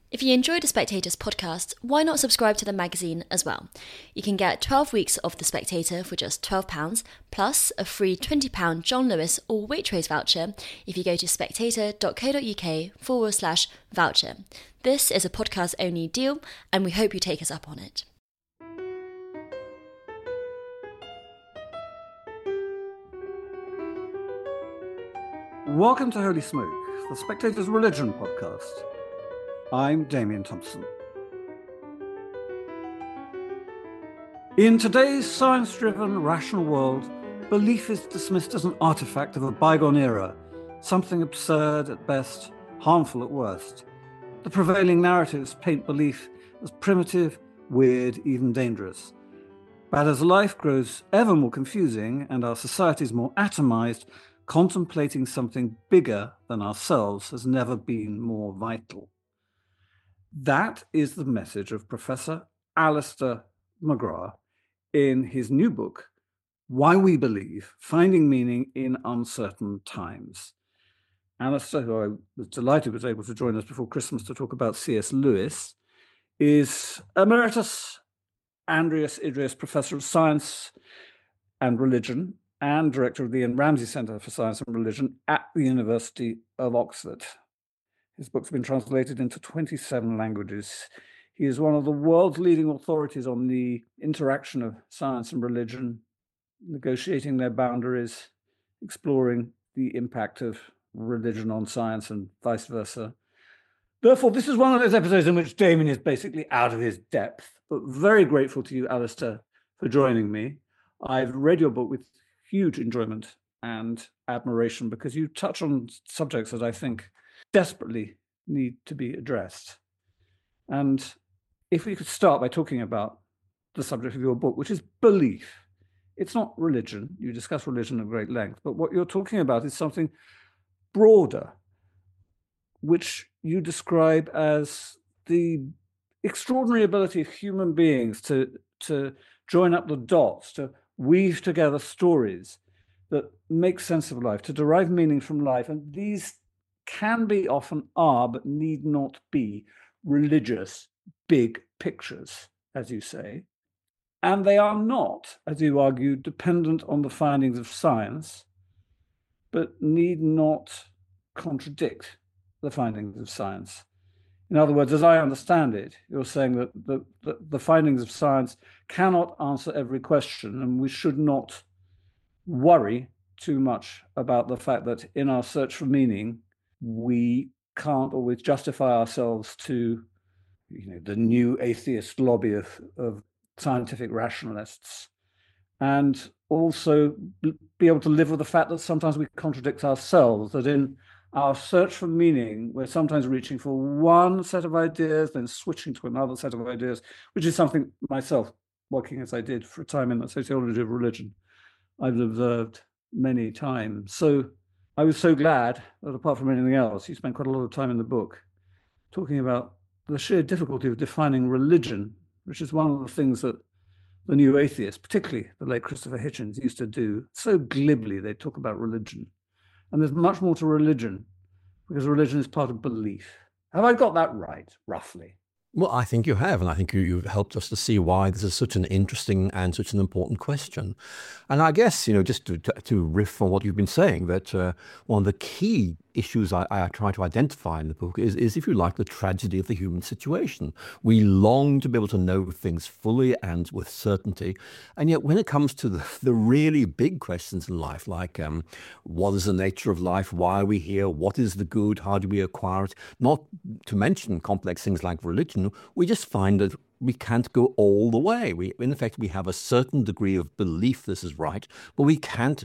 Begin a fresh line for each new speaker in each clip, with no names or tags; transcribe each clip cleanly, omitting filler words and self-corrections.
If you enjoy The Spectator's podcast, why not subscribe to the magazine as well? You can get 12 weeks of The Spectator for just £12, plus a free £20 John Lewis or Waitrose voucher if you go to spectator.co.uk/voucher. This is a podcast-only deal, and we hope you take us up on it.
Welcome to Holy Smoke, The Spectator's religion podcast. I'm Damien Thompson. In today's science-driven, rational world, belief is dismissed as an artifact of a bygone era, something absurd at best, harmful at worst. The prevailing narratives paint belief as primitive, weird, even dangerous. But as life grows ever more confusing and our societies more atomized, contemplating something bigger than ourselves has never been more vital. That is the message of Professor Alister McGrath in his new book, Why We Believe, Finding Meaning in Uncertain Times. Alister, who I was delighted was able to join us before Christmas to talk about C.S. Lewis, is Emeritus Andreas Idris Professor of Science and Religion and Director of the Ian Ramsay Centre for Science and Religion at the University of Oxford. His book's been translated into 27 languages. He is one of the world's leading authorities on the interaction of science and religion, negotiating their boundaries, exploring the impact of religion on science and vice versa. Therefore, this is one of those episodes in which Damien is basically out of his depth, but very grateful to you, Alister, for joining me. I've read your book with huge enjoyment and admiration because you touch on subjects that I think desperately need to be addressed. And if we could start by talking about the subject of your book, which is belief. It's not religion. You discuss religion at great length, but what you're talking about is something broader, which you describe as the extraordinary ability of human beings to join up the dots, to weave together stories that make sense of life, to derive meaning from life. And these can be, often are, but need not be religious big pictures, as you say. And they are not, as you argue, dependent on the findings of science, but need not contradict the findings of science. In other words, as I understand it, you're saying that the findings of science cannot answer every question, and we should not worry too much about the fact that in our search for meaning, we can't always justify ourselves to, the new atheist lobby of scientific rationalists, and also be able to live with the fact that sometimes we contradict ourselves, that in our search for meaning, we're sometimes reaching for one set of ideas, then switching to another set of ideas, which is something myself, working as I did for a time in the sociology of religion, I've observed many times. So I was so glad that apart from anything else, you spent quite a lot of time in the book talking about the sheer difficulty of defining religion, which is one of the things that the new atheists, particularly the late Christopher Hitchens, used to do. So glibly, they talk about religion. And there's much more to religion, because religion is part of belief. Have I got that right, roughly?
Well, I think you have, and I think you've helped us to see why this is such an interesting and such an important question. And I guess, just to riff on what you've been saying, that one of the key issues I try to identify in the book is, if you like, the tragedy of the human situation. We long to be able to know things fully and with certainty. And yet when it comes to the really big questions in life, like what is the nature of life? Why are we here? What is the good? How do we acquire it? Not to mention complex things like religion, we just find that we can't go all the way. In effect, we have a certain degree of belief this is right, but we can't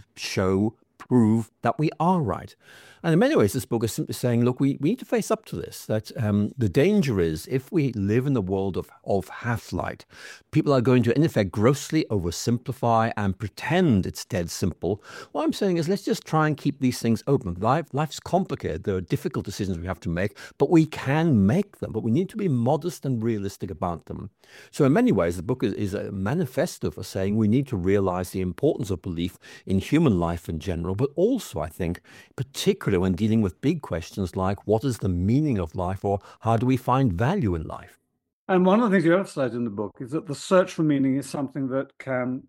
prove that we are right. And in many ways, this book is simply saying, look, we need to face up to this, that the danger is if we live in a world of half-light, people are going to, in effect, grossly oversimplify and pretend it's dead simple. What I'm saying is let's just try and keep these things open. Life's complicated. There are difficult decisions we have to make, but we can make them. But we need to be modest and realistic about them. So in many ways, the book is a manifesto for saying we need to realize the importance of belief in human life in general, but also, I think, particularly when dealing with big questions like what is the meaning of life or how do we find value in life?
And one of the things you emphasize in the book is that the search for meaning is something that can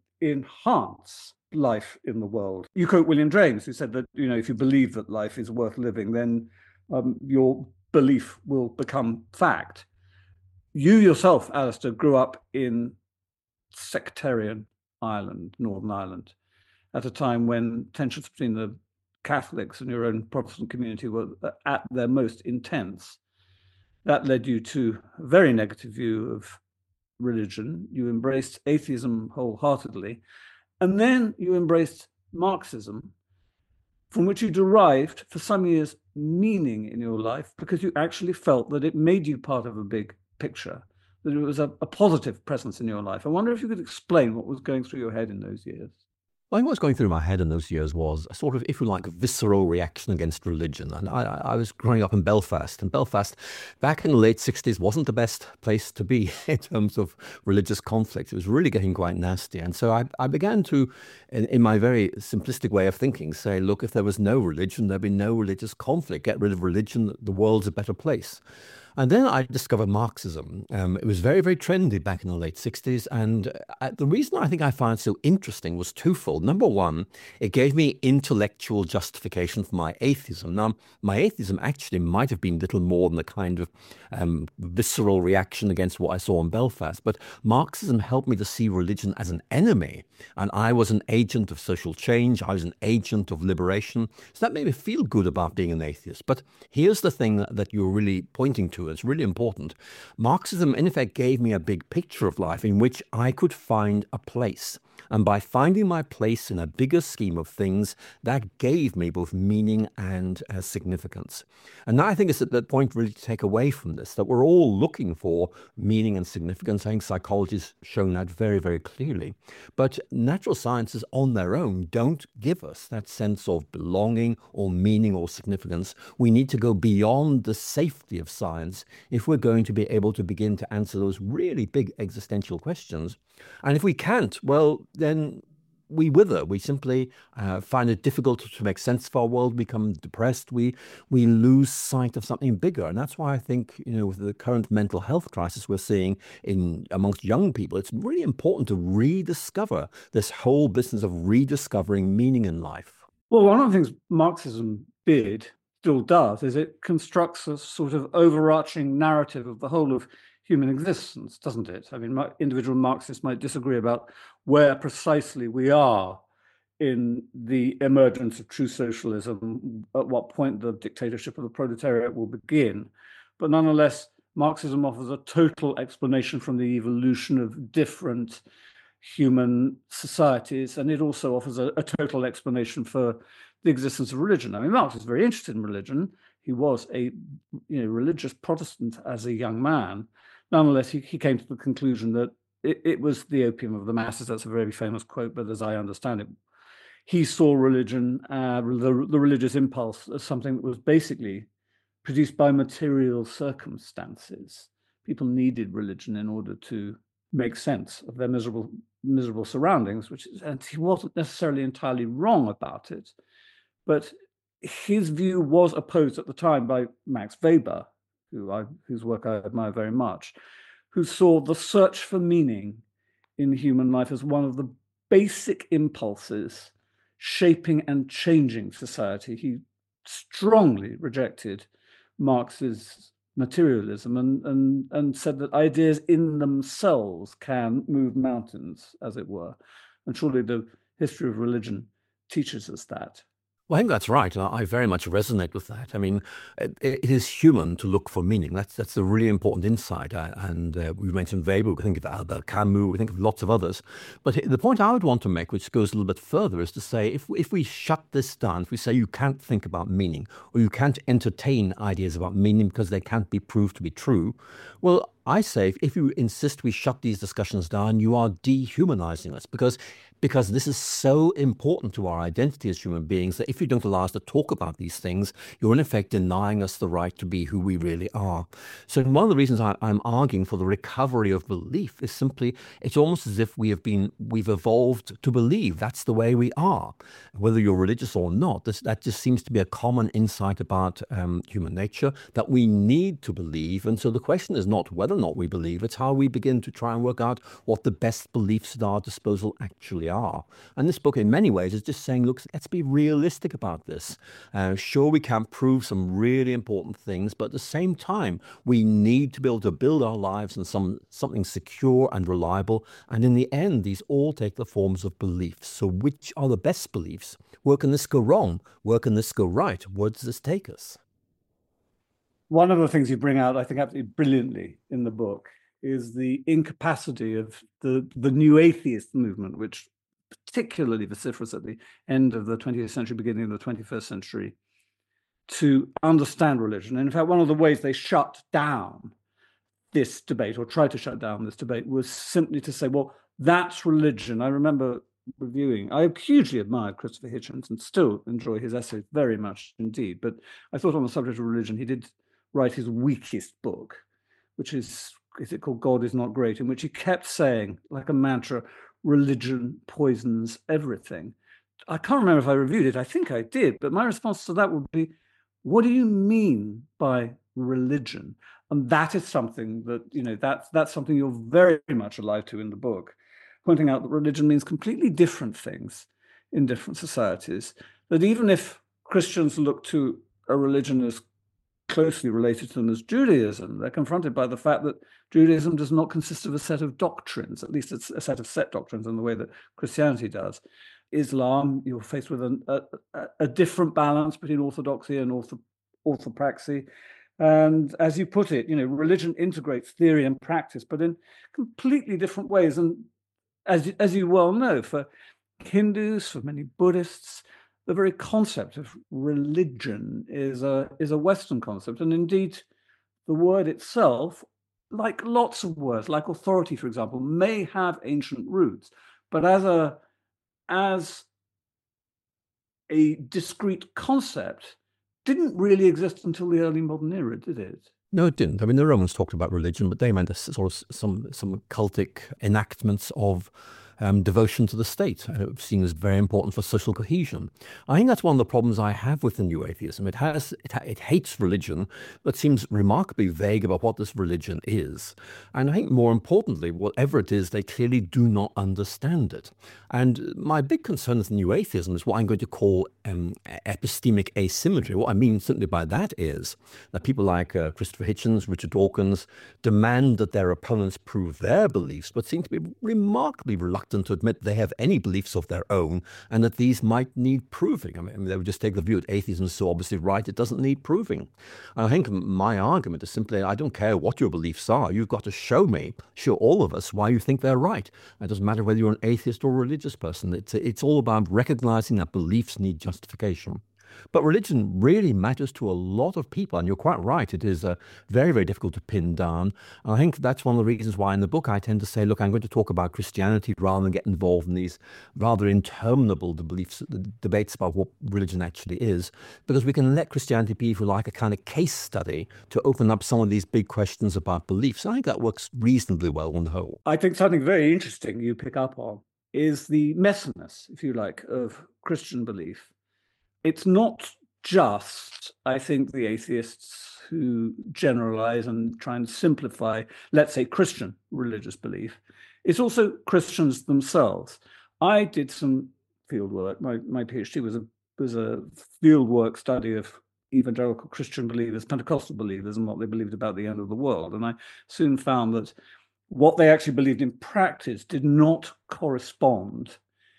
enhance life in the world. You quote William James, who said that, if you believe that life is worth living, then your belief will become fact. You yourself, Alistair, grew up in sectarian Ireland, Northern Ireland, at a time when tensions between the Catholics and your own Protestant community were at their most intense. That led you to a very negative view of religion. You embraced atheism wholeheartedly. And then you embraced Marxism, from which you derived, for some years, meaning in your life because you actually felt that it made you part of a big picture, that it was a positive presence in your life. I wonder if you could explain what was going through your head in those years.
I think what was going through my head in those years was a sort of, if you like, visceral reaction against religion. And I was growing up in Belfast, and Belfast back in the late 60s wasn't the best place to be in terms of religious conflict. It was really getting quite nasty. And so I began to, in my very simplistic way of thinking, say, look, if there was no religion, there'd be no religious conflict. Get rid of religion, the world's a better place. And then I discovered Marxism. It was very, very trendy back in the late 60s. And the reason I think I found it so interesting was twofold. Number one, it gave me intellectual justification for my atheism. Now, my atheism actually might have been little more than a kind of visceral reaction against what I saw in Belfast. But Marxism helped me to see religion as an enemy. And I was an agent of social change. I was an agent of liberation. So that made me feel good about being an atheist. But here's the thing that you're really pointing to. It's really important. Marxism, in effect, gave me a big picture of life in which I could find a place. And by finding my place in a bigger scheme of things, that gave me both meaning and significance. And now I think it's at that point really to take away from this, that we're all looking for meaning and significance. I think psychology has shown that very, very clearly. But natural sciences on their own don't give us that sense of belonging or meaning or significance. We need to go beyond the safety of science if we're going to be able to begin to answer those really big existential questions. And if we can't, well, then we wither. We simply find it difficult to make sense of our world, become depressed. We lose sight of something bigger. And that's why I think, with the current mental health crisis we're seeing amongst young people, it's really important to rediscover this whole business of rediscovering meaning in life.
Well, one of the things Marxism still does, is it constructs a sort of overarching narrative of the whole of human existence, doesn't it? I mean, individual Marxists might disagree about where precisely we are in the emergence of true socialism, at what point the dictatorship of the proletariat will begin. But nonetheless, Marxism offers a total explanation from the evolution of different human societies, and it also offers a total explanation for the existence of religion. I mean, Marx is very interested in religion. He was a religious Protestant as a young man. Nonetheless, he came to the conclusion that it was the opium of the masses. That's a very famous quote, but as I understand it, he saw religion, the religious impulse, as something that was basically produced by material circumstances. People needed religion in order to make sense of their miserable surroundings, and he wasn't necessarily entirely wrong about it. But his view was opposed at the time by Max Weber, whose work I admire very much, who saw the search for meaning in human life as one of the basic impulses shaping and changing society. He strongly rejected Marx's materialism and said that ideas in themselves can move mountains, as it were. And surely the history of religion teaches us that.
Well, I think that's right. I very much resonate with that. I mean, it is human to look for meaning. That's a really important insight. And we mentioned Weber, we think of Albert Camus, we think of lots of others. But the point I would want to make, which goes a little bit further, is to say if we shut this down, if we say you can't think about meaning, or you can't entertain ideas about meaning because they can't be proved to be true, well, I say if you insist we shut these discussions down, you are dehumanizing us, because because this is so important to our identity as human beings that if you don't allow us to talk about these things, you're in effect denying us the right to be who we really are. So one of the reasons I'm arguing for the recovery of belief is simply, it's almost as if we've evolved to believe that's the way we are. Whether you're religious or not, that just seems to be a common insight about human nature, that we need to believe. And so the question is not whether or not we believe, it's how we begin to try and work out what the best beliefs at our disposal actually are. And this book, in many ways, is just saying, look, let's be realistic about this. Sure, we can prove some really important things, but at the same time, we need to be able to build our lives in something secure and reliable. And in the end, these all take the forms of beliefs. So which are the best beliefs? Where can this go wrong? Where can this go right? Where does this take us?
One of the things you bring out, I think, absolutely brilliantly in the book is the incapacity of the new atheist movement, which particularly vociferous at the end of the 20th century, beginning of the 21st century, to understand religion. And in fact, one of the ways they shut down this debate, or tried to shut down this debate, was simply to say, well, that's religion. I remember I hugely admired Christopher Hitchens and still enjoy his essays very much indeed. But I thought on the subject of religion, he did write his weakest book, which is it called God Is Not Great, in which he kept saying, like a mantra, religion poisons everything. I can't remember if I reviewed it. I think I did. But my response to that would be, what do you mean by religion? And that is something that, that's something you're very much alive to in the book, pointing out that religion means completely different things in different societies, that even if Christians look to a religion as closely related to them as Judaism, they're confronted by the fact that Judaism does not consist of a set of doctrines, at least it's a set of set doctrines in the way that Christianity does. Islam, you're faced with a different balance between orthodoxy and orthopraxy. And as you put it, religion integrates theory and practice, but in completely different ways. And as you well know, for Hindus, for many Buddhists, the very concept of religion is a Western concept. And indeed, the word itself, like lots of words, like authority, for example, may have ancient roots, but as a discrete concept, didn't really exist until the early modern era, did it?
No, it didn't. I mean, the Romans talked about religion, but they meant a sort of some cultic enactments of devotion to the state, seen as very important for social cohesion. I think that's one of the problems I have with the new atheism. It hates religion, but seems remarkably vague about what this religion is. And I think more importantly, whatever it is, they clearly do not understand it. And my big concern with new atheism is what I'm going to call epistemic asymmetry. What I mean simply by that is that people like Christopher Hitchens, Richard Dawkins, demand that their opponents prove their beliefs, but seem to be remarkably reluctant to admit they have any beliefs of their own and that these might need proving. I mean, they would just take the view that atheism is so obviously right, it doesn't need proving. And I think my argument is simply, I don't care what your beliefs are, you've got to show all of us why you think they're right. It doesn't matter whether you're an atheist or a religious person. It's all about recognizing that beliefs need justification. But religion really matters to a lot of people, and you're quite right. It is very, very difficult to pin down. And I think that's one of the reasons why in the book I tend to say, look, I'm going to talk about Christianity rather than get involved in these rather interminable debates about what religion actually is, because we can let Christianity be, if you like, a kind of case study to open up some of these big questions about beliefs. I think that works reasonably well on the whole.
I think something very interesting you pick up on is the messiness, if you like, of Christian belief. It's not just, I think, the atheists who generalize and try and simplify, let's say, Christian religious belief. It's also Christians themselves. I did some field work. My PhD was a field work study of evangelical Christian believers, Pentecostal believers, and what they believed about the end of the world. And I soon found that what they actually believed in practice did not correspond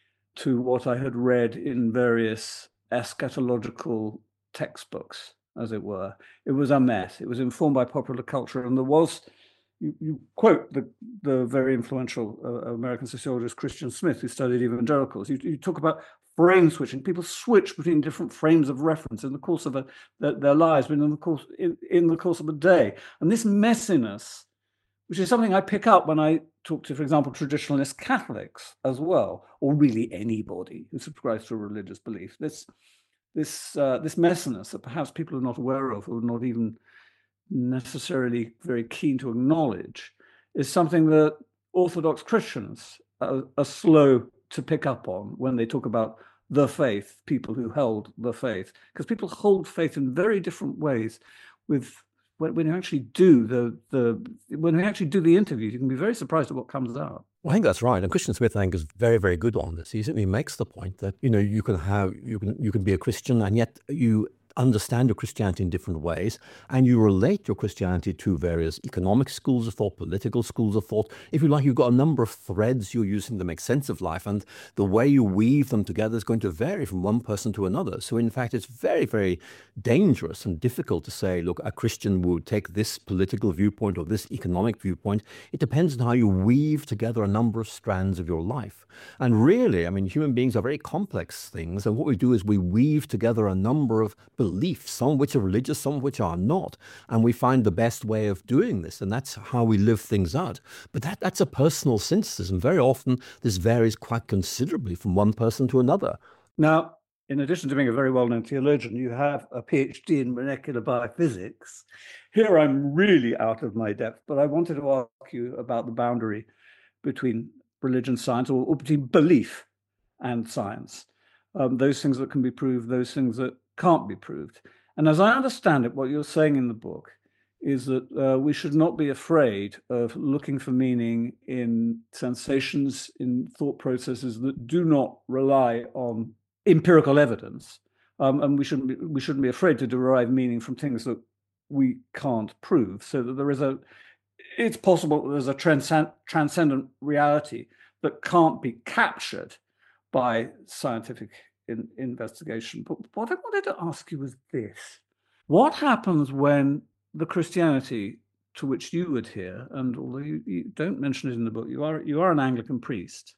to what I had read in various eschatological textbooks, as it were. It was a mess. It was informed by popular culture, and there was, you quote the very influential American sociologist Christian Smith, who studied evangelicals. You talk about frame switching. People switch between different frames of reference in the course of their lives, but in the course of a day. And this messiness which is something I pick up when I talk to, for example, traditionalist Catholics as well, or really anybody who subscribes to a religious belief. This messiness that perhaps people are not aware of, or not even necessarily very keen to acknowledge, is something that Orthodox Christians are slow to pick up on when they talk about the faith, people who held the faith, because people hold faith in very different ways. When you actually do the interview, you can be very surprised at what comes out.
Well, I think that's right. And Christian Smith, I think, is very, very good on this. He certainly makes the point that, you can be a Christian, and yet you understand your Christianity in different ways, and you relate your Christianity to various economic schools of thought, political schools of thought. If you like, you've got a number of threads you're using to make sense of life, and the way you weave them together is going to vary from one person to another. So in fact, it's very, very dangerous and difficult to say, look, a Christian would take this political viewpoint or this economic viewpoint. It depends on how you weave together a number of strands of your life. And really, I mean, human beings are very complex things, and what we do is we weave together a number of beliefs, some of which are religious, some of which are not. And we find the best way of doing this, and that's how we live things out. But that's a personal synthesis, and very often this varies quite considerably from one person to another.
Now, in addition to being a very well-known theologian, you have a PhD in molecular biophysics. Here I'm really out of my depth, but I wanted to ask you about the boundary between religion, science, or between belief and science. Those things that can be proved, those things that can't be proved. And as I understand it, what you're saying in the book is that we should not be afraid of looking for meaning in sensations, in thought processes that do not rely on empirical evidence, and we shouldn't be afraid to derive meaning from things that we can't prove. So that it's possible that there's a transcendent reality that can't be captured by scientific investigation. But what I wanted to ask you was this: what happens when the Christianity to which you adhere, and although you don't mention it in the book, you are an Anglican priest,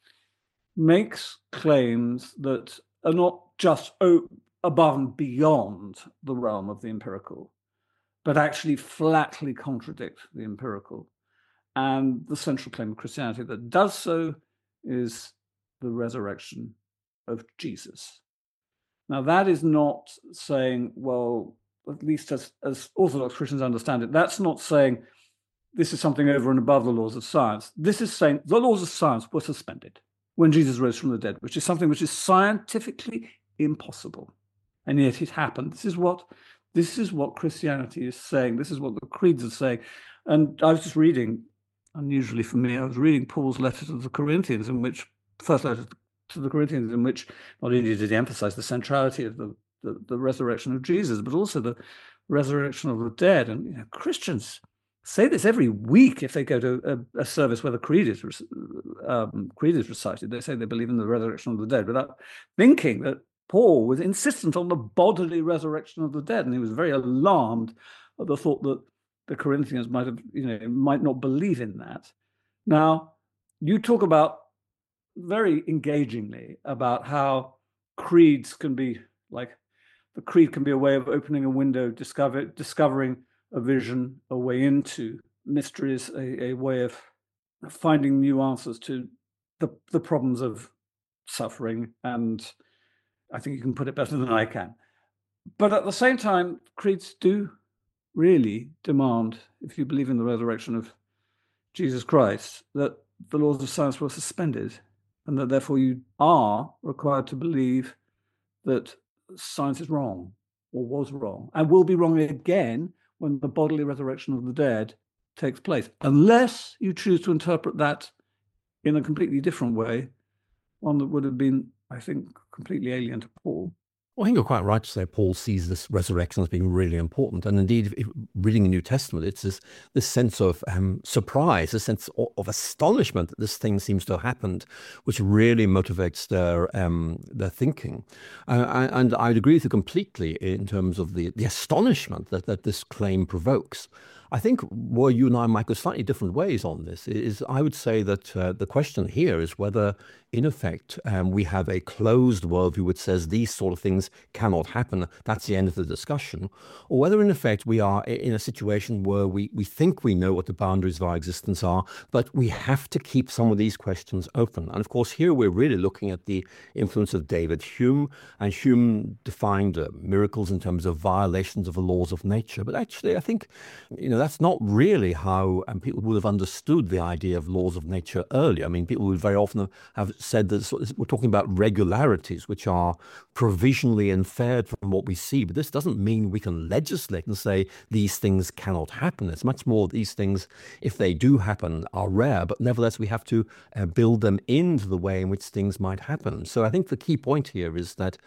makes claims that are not just above and beyond the realm of the empirical, but actually flatly contradict the empirical? And the central claim of Christianity that does so is the resurrection of Jesus. Now, that is not saying, well, at least as Orthodox Christians understand it, that's not saying this is something over and above the laws of science. This is saying the laws of science were suspended when Jesus rose from the dead, which is something which is scientifically impossible. And yet it happened. This is what Christianity is saying. This is what the creeds are saying. And I was just reading, unusually for me, I was reading Paul's letter to the Corinthians, first letter to the Corinthians, in which not only did he emphasize the centrality of the resurrection of Jesus, but also the resurrection of the dead. And Christians say this every week if they go to a service where the creed is recited. They say they believe in the resurrection of the dead without thinking that Paul was insistent on the bodily resurrection of the dead, and he was very alarmed at the thought that the Corinthians might not believe in that. Now, you talk about very engagingly about how creeds can be like, the creed can be a way of opening a window, discovering a vision, a way into mysteries, a way of finding new answers to the problems of suffering. And I think you can put it better than I can. But at the same time, creeds do really demand, if you believe in the resurrection of Jesus Christ, that the laws of science were suspended, and that therefore you are required to believe that science is wrong, or was wrong, and will be wrong again when the bodily resurrection of the dead takes place, unless you choose to interpret that in a completely different way, one that would have been, I think, completely alien to Paul.
Well, I think you're quite right to say Paul sees this resurrection as being really important. And indeed, if reading the New Testament, it's this sense of surprise, a sense of astonishment that this thing seems to have happened, which really motivates their thinking. And I'd agree with you completely in terms of the astonishment that this claim provokes. I think where you and I might go slightly different ways on this is I would say that the question here is whether, in effect, we have a closed worldview which says these sort of things cannot happen. That's the end of the discussion. Or whether, in effect, we are in a situation where we think we know what the boundaries of our existence are, but we have to keep some of these questions open. And of course, here we're really looking at the influence of David Hume. And Hume defined miracles in terms of violations of the laws of nature. But actually, I think, that's not really how people would have understood the idea of laws of nature earlier. I mean, people would very often have said that we're talking about regularities, which are provisionally inferred from what we see. But this doesn't mean we can legislate and say these things cannot happen. It's much more these things, if they do happen, are rare. But nevertheless, we have to build them into the way in which things might happen. So I think the key point here is that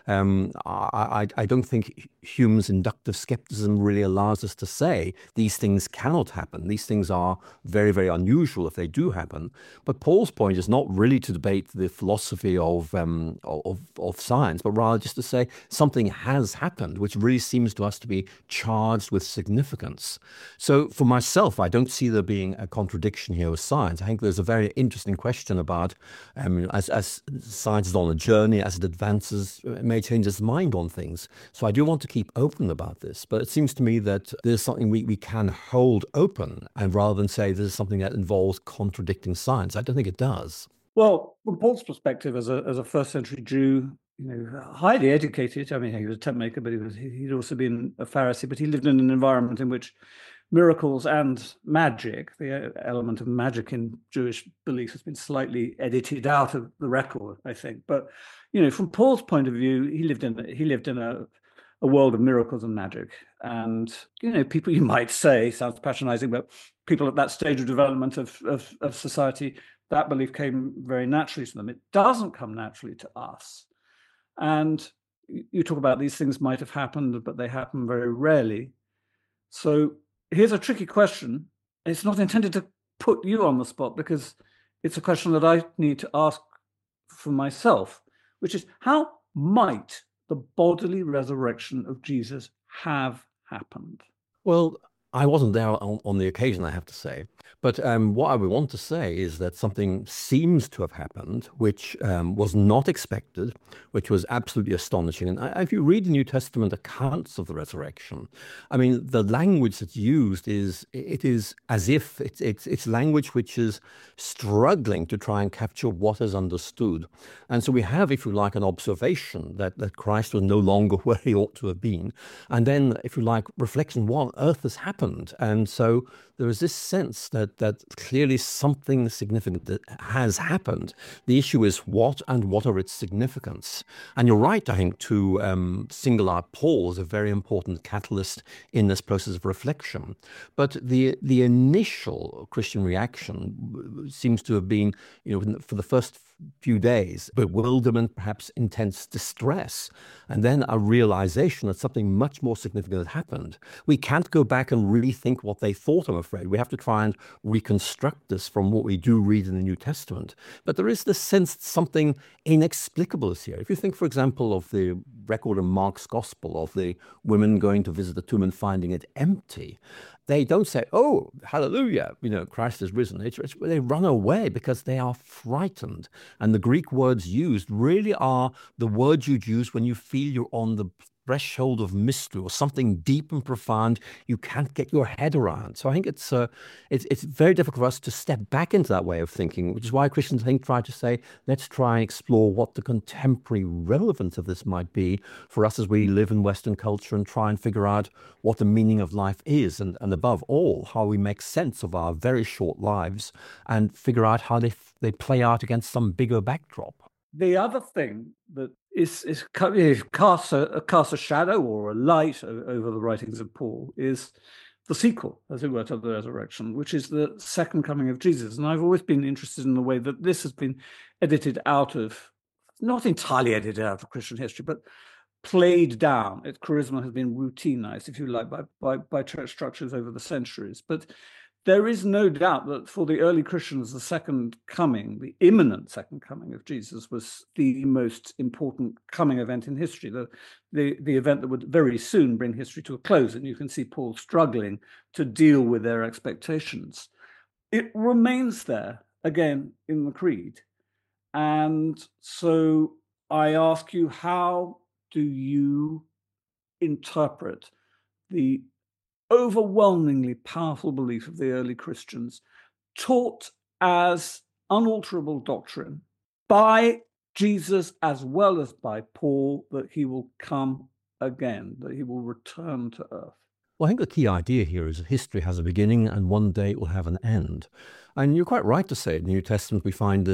I don't think Hume's inductive skepticism really allows us to say these things cannot happen. These things are very, very unusual if they do happen. But Paul's point is not really to debate the philosophy of science, but rather just to say something has happened, which really seems to us to be charged with significance. So for myself, I don't see there being a contradiction here with science. I think there's a very interesting question about as science is on a journey, as it advances, it may change its mind on things. So I do want to keep open about this, but it seems to me that there's something we can hold open, and rather than say this is something that involves contradicting science, I don't think it does.
Well, from Paul's perspective, as a first century Jew, highly educated. I mean, he was a tent maker, but he'd also been a Pharisee. But he lived in an environment in which miracles and magic, the element of magic in Jewish belief, has been slightly edited out of the record, I think. But from Paul's point of view, he lived in a world of miracles and magic, and people, you might say, sounds patronizing, but people at that stage of development of society, that belief came very naturally to them. It doesn't come naturally to us. And you talk about these things might have happened, but they happen very rarely. So here's a tricky question. It's not intended to put you on the spot, because it's a question that I need to ask for myself, which is, how might the bodily resurrection of Jesus have happened?
Well, I wasn't there on the occasion, I have to say. But what I would want to say is that something seems to have happened, which was not expected, which was absolutely astonishing. And if you read the New Testament accounts of the resurrection, I mean, the language that's used is as if it's language which is struggling to try and capture what is understood. And so we have, if you like, an observation that Christ was no longer where he ought to have been. And then, if you like, reflection, what on earth has happened? And so there is this sense that clearly something significant that has happened. The issue is what, and what are its significance? And you're right, I think, to single out Paul as a very important catalyst in this process of reflection. But the initial Christian reaction seems to have been, for the first few days, bewilderment, perhaps intense distress, and then a realization that something much more significant had happened. We can't go back and rethink what they thought, I'm afraid. We have to try and reconstruct this from what we do read in the New Testament. But there is this sense that something inexplicable is here. If you think, for example, of the record in Mark's Gospel of the women going to visit the tomb and finding it empty, they don't say, "Oh, hallelujah, Christ is risen." They run away because they are frightened. And the Greek words used really are the words you'd use when you feel you're on the threshold of mystery or something deep and profound you can't get your head around. So I think it's very difficult for us to step back into that way of thinking, which is why Christians, I think, try to say, let's try and explore what the contemporary relevance of this might be for us as we live in Western culture, and try and figure out what the meaning of life is, and above all, how we make sense of our very short lives and figure out how they play out against some bigger backdrop.
The other thing that casts a shadow or a light over the writings of Paul is the sequel, as it were, to the resurrection, which is the second coming of Jesus. And I've always been interested in the way that this has been edited out of, not entirely edited out of Christian history, but played down. Its charisma has been routinized, if you like, by church structures over the centuries. But there is no doubt that for the early Christians, the second coming, the imminent second coming of Jesus, was the most important coming event in history, the event that would very soon bring history to a close. And you can see Paul struggling to deal with their expectations. It remains there, again, in the Creed. And so I ask you, how do you interpret the overwhelmingly powerful belief of the early Christians, taught as unalterable doctrine by Jesus as well as by Paul, that he will come again, that he will return to earth?
Well, I think the key idea here is that history has a beginning and one day it will have an end. And you're quite right to say in the New Testament we find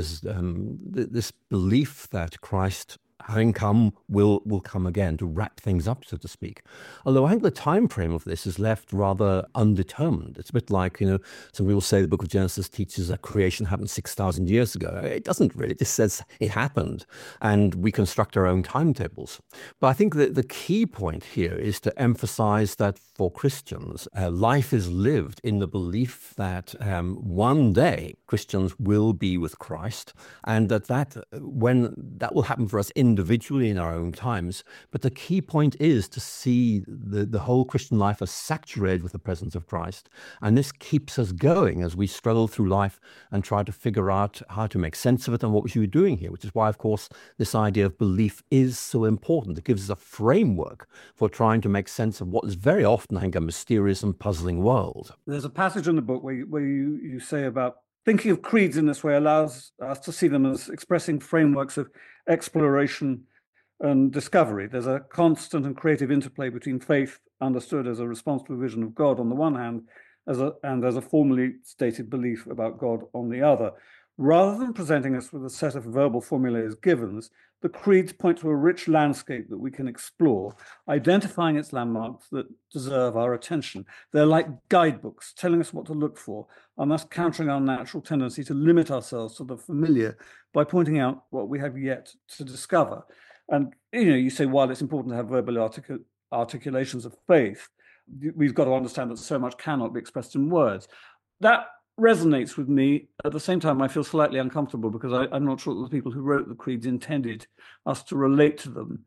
this belief that Christ, having come, will come again to wrap things up, so to speak. Although I think the time frame of this is left rather undetermined. It's a bit like, some people say the book of Genesis teaches that creation happened 6,000 years ago. It doesn't really. It just says it happened, and we construct our own timetables. But I think that the key point here is to emphasize that for Christians, life is lived in the belief that one day Christians will be with Christ, and that when that will happen for us individually in our own times. But the key point is to see the whole Christian life as saturated with the presence of Christ. And this keeps us going as we struggle through life and try to figure out how to make sense of it and what we should be doing here, which is why, of course, this idea of belief is so important. It gives us a framework for trying to make sense of what is very often, I think, a mysterious and puzzling world.
There's a passage in the book where you say about thinking of creeds in this way allows us to see them as expressing frameworks of exploration and discovery. There's a constant and creative interplay between faith, understood as a response to a vision of God on the one hand, and as a formally stated belief about God on the other. Rather than presenting us with a set of verbal formulae as givens, the creeds point to a rich landscape that we can explore, identifying its landmarks that deserve our attention. They're like guidebooks, telling us what to look for, and thus countering our natural tendency to limit ourselves to the familiar by pointing out what we have yet to discover. And, you say, while it's important to have verbal articulations of faith, we've got to understand that so much cannot be expressed in words. That resonates with me. At the same time, I feel slightly uncomfortable because I'm not sure that the people who wrote the creeds intended us to relate to them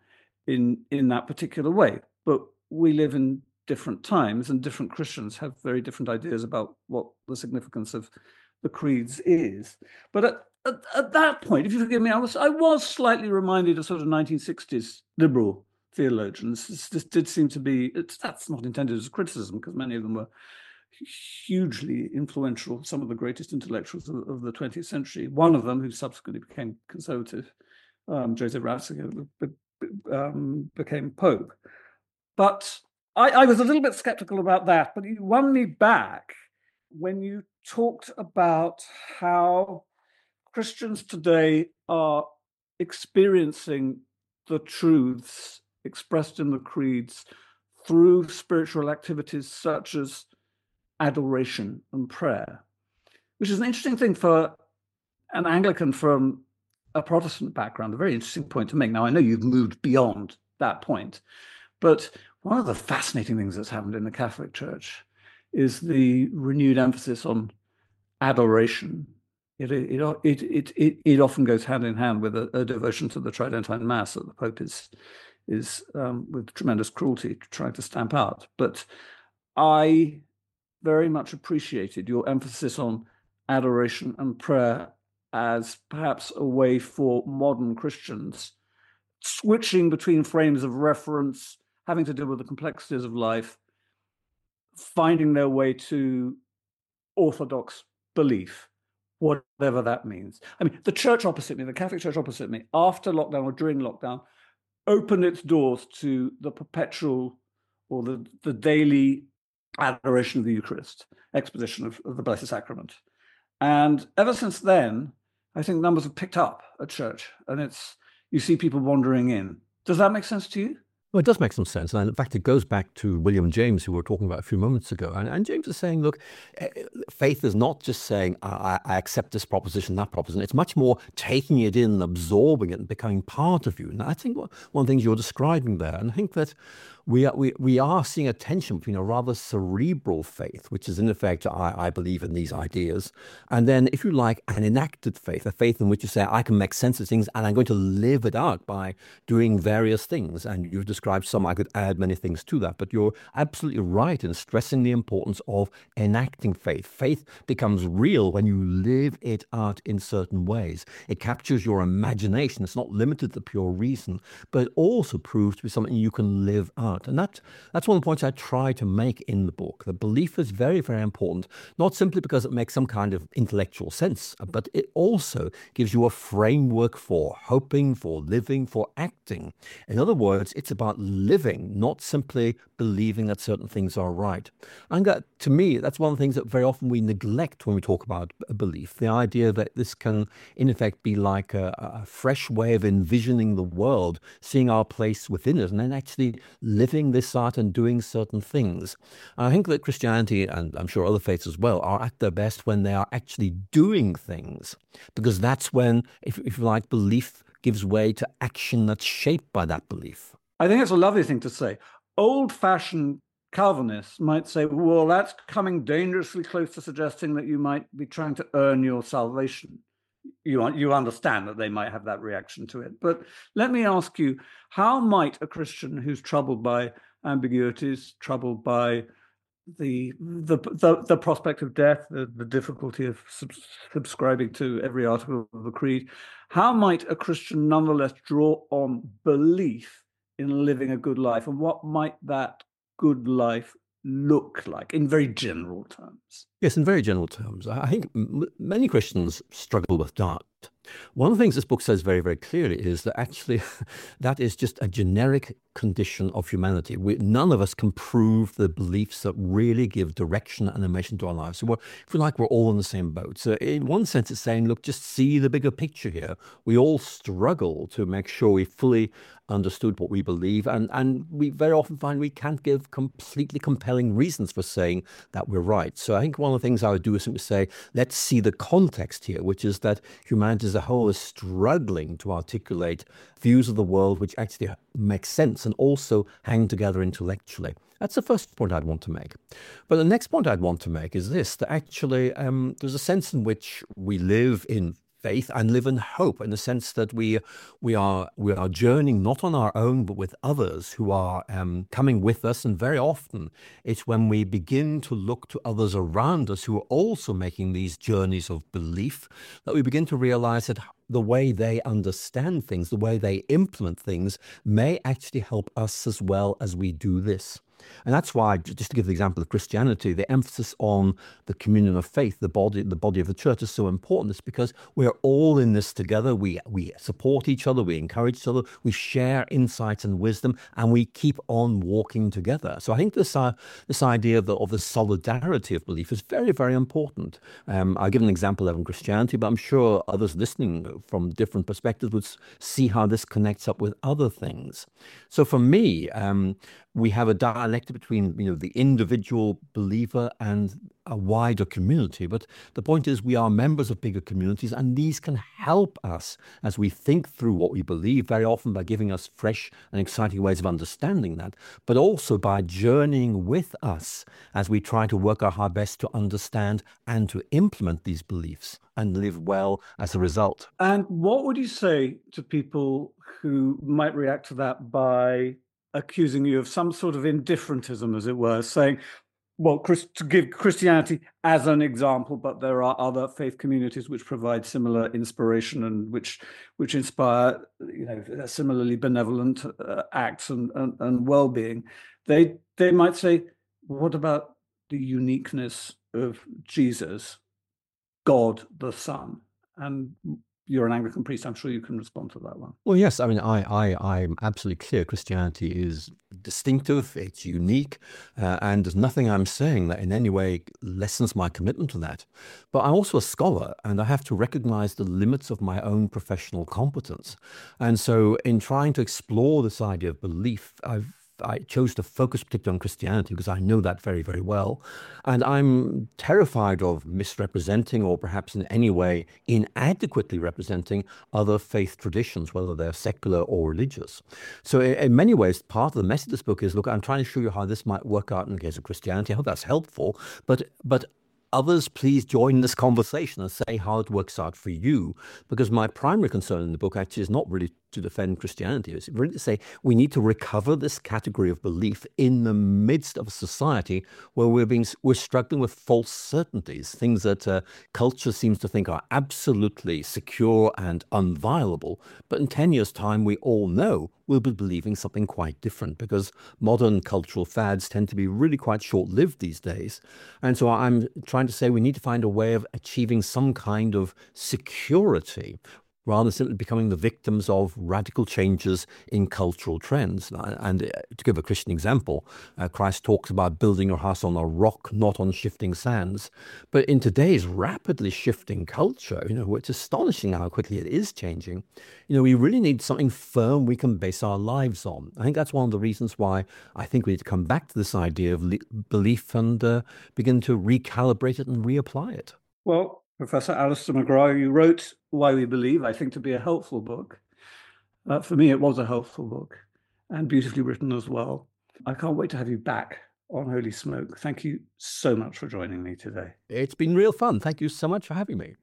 in that particular way. But we live in different times, and different Christians have very different ideas about what the significance of the creeds is. But at that point, if you forgive me, I was slightly reminded of sort of 1960s liberal theologians. This did seem to be, that's not intended as a criticism, because many of them were hugely influential, some of the greatest intellectuals of the 20th century. One of them, who subsequently became conservative, Joseph Ratzinger, became Pope. But I was a little bit skeptical about that, but you won me back when you talked about how Christians today are experiencing the truths expressed in the creeds through spiritual activities such as adoration and prayer, which is an interesting thing for an Anglican from a Protestant background, a very interesting point to make. Now, I know you've moved beyond that point, but one of the fascinating things that's happened in the Catholic Church is the renewed emphasis on adoration. It often goes hand in hand with a devotion to the Tridentine Mass that the Pope is with tremendous cruelty trying to stamp out. But I very much appreciated your emphasis on adoration and prayer as perhaps a way for modern Christians switching between frames of reference, having to deal with the complexities of life, finding their way to orthodox belief, whatever that means. I mean, the church opposite me, the Catholic Church opposite me, after lockdown or during lockdown, opened its doors to the perpetual or the daily adoration of the Eucharist, exposition of the Blessed Sacrament. And ever since then, I think numbers have picked up at church, and you see people wandering in. Does that make sense to you?
Well, it does make some sense. And in fact, it goes back to William James, who we were talking about a few moments ago. And James is saying, look, faith is not just saying, I accept this proposition, that proposition. It's much more taking it in, absorbing it, and becoming part of you. And I think one of the things you're describing there, and I think that we are seeing a tension between a rather cerebral faith, which is in effect, I believe in these ideas, and then, if you like, an enacted faith, a faith in which you say, I can make sense of things and I'm going to live it out by doing various things. And you've described some, I could add many things to that, but you're absolutely right in stressing the importance of enacting faith. Faith becomes real when you live it out in certain ways. It captures your imagination. It's not limited to pure reason, but it also proves to be something you can live out. And that's one of the points I try to make in the book. The belief is very, very important, not simply because it makes some kind of intellectual sense, but it also gives you a framework for hoping, for living, for acting. In other words, it's about living, not simply believing that certain things are right. And that, to me, that's one of the things that very often we neglect when we talk about a belief. The idea that this can, in effect, be like a fresh way of envisioning the world, seeing our place within it, and then actually living this out and doing certain things. And I think that Christianity, and I'm sure other faiths as well, are at their best when they are actually doing things, because that's when, if you like, belief gives way to action that's shaped by that belief.
I think it's a lovely thing to say. Old-fashioned Calvinists might say, well, that's coming dangerously close to suggesting that you might be trying to earn your salvation. You understand that they might have that reaction to it. But let me ask you, how might a Christian who's troubled by ambiguities, troubled by the prospect of death, the difficulty of subscribing to every article of the creed, how might a Christian nonetheless draw on belief in living a good life? And what might that good life look like in very general terms?
Yes, in very general terms. I think many Christians struggle with doubt. One of the things this book says very, very clearly is that actually that is just a generic condition of humanity. None of us can prove the beliefs that really give direction and animation to our lives. So if we like, we're all in the same boat. So in one sense, it's saying, look, just see the bigger picture here. We all struggle to make sure we fully understood what we believe. And we very often find we can't give completely compelling reasons for saying that we're right. So I think one of the things I would do is simply say, let's see the context here, which is that humanity as a whole is struggling to articulate views of the world which actually make sense and also hang together intellectually. That's the first point I'd want to make. But the next point I'd want to make is this, that actually there's a sense in which we live in faith and live in hope, in the sense that we are journeying not on our own but with others who are coming with us. And very often it's when we begin to look to others around us who are also making these journeys of belief that we begin to realize that the way they understand things, the way they implement things, may actually help us as well as we do this. And that's why, just to give the example of Christianity, the emphasis on the communion of faith, the body of the church, is so important. It's because we're all in this together. We support each other, we encourage each other, we share insights and wisdom, and we keep on walking together. So I think this idea of the solidarity of belief is very, very important. I'll give an example of in Christianity, but I'm sure others listening from different perspectives would see how this connects up with other things. So for me, we have a dialectic between the individual believer and a wider community. But the point is, we are members of bigger communities, and these can help us as we think through what we believe, very often by giving us fresh and exciting ways of understanding that, but also by journeying with us as we try to work our best to understand and to implement these beliefs and live well as a result.
And what would you say to people who might react to that by accusing you of some sort of indifferentism, as it were, saying, well, to give Christianity as an example, but there are other faith communities which provide similar inspiration and which inspire similarly benevolent acts and well-being. They might say, what about the uniqueness of Jesus, God the Son? And you're an Anglican priest. I'm sure you can respond to that one.
Well, yes. I mean, I'm absolutely clear. Christianity is distinctive. It's unique, and there's nothing I'm saying that in any way lessens my commitment to that. But I'm also a scholar, and I have to recognize the limits of my own professional competence. And so, in trying to explore this idea of belief, I chose to focus particularly on Christianity because I know that very, very well. And I'm terrified of misrepresenting or perhaps in any way inadequately representing other faith traditions, whether they're secular or religious. So in many ways, part of the message of this book is, look, I'm trying to show you how this might work out in the case of Christianity. I hope that's helpful. But others, please join this conversation and say how it works out for you. Because my primary concern in the book actually is not really to defend Christianity. It's really to say we need to recover this category of belief in the midst of a society where we're struggling with false certainties, things that culture seems to think are absolutely secure and unviolable. But in 10 years' time, we all know we'll be believing something quite different because modern cultural fads tend to be really quite short-lived these days. And so I'm trying to say we need to find a way of achieving some kind of security rather than simply becoming the victims of radical changes in cultural trends. And to give a Christian example, Christ talks about building your house on a rock, not on shifting sands. But in today's rapidly shifting culture, it's astonishing how quickly it is changing. We really need something firm we can base our lives on. I think that's one of the reasons why I think we need to come back to this idea of belief and begin to recalibrate it and reapply it.
Well, Professor Alister McGrath, you wrote Why We Believe, I think, to be a helpful book. For me, it was a helpful book and beautifully written as well. I can't wait to have you back on Holy Smoke. Thank you so much for joining me today.
It's been real fun. Thank you so much for having me.